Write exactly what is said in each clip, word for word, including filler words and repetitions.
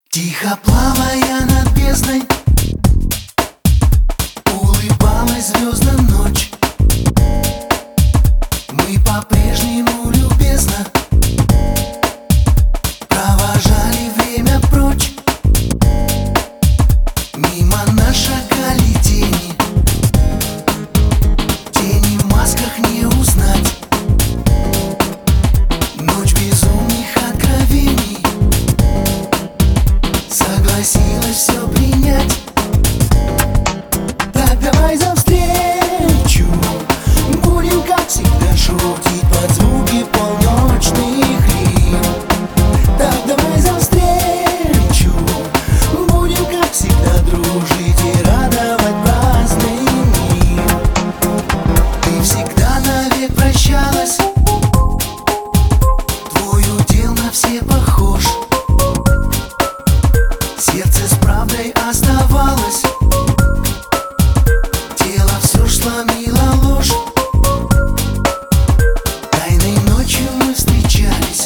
Тихо плавая над бездной, улыбалась звездам ночь. Мы по-прежнему любезно провожали время прочь. Мимо нас шагали тени, тени в масках не узнать. Ночь безумных откровений согласилась все принять. Так давай за встречу будем, как всегда, шутить под звуки полночных рим. Так давай за встречу будем, как всегда, дружить и радовать праздный мир. Ты всегда навек прощалась, твой удел на все похож. Сердце с правдой оставалось, тело все ж сломило ложь. Тайной ночью мы встречались,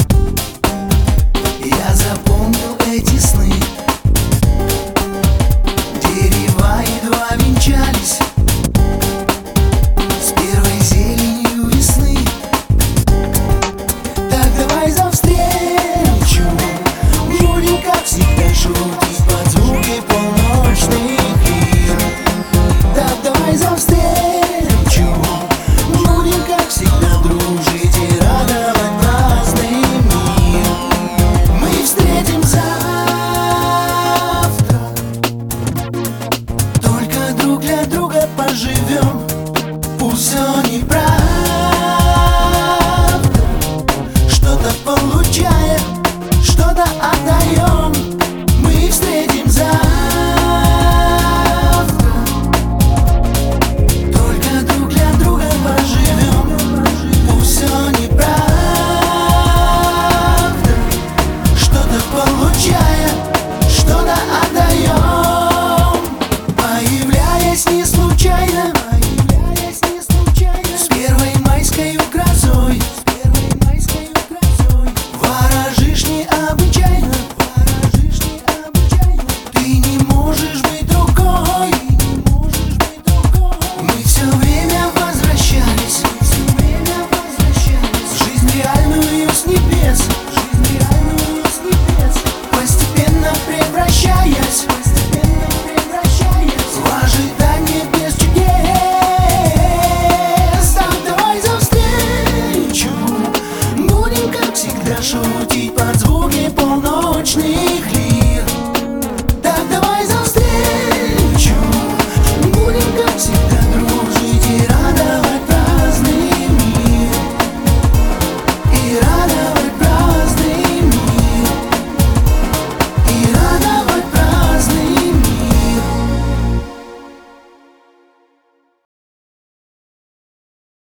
я запомнил эти сны. Дерева едва венчались с первой зеленью весны. Так давай за встречу будем, как всегда, шутить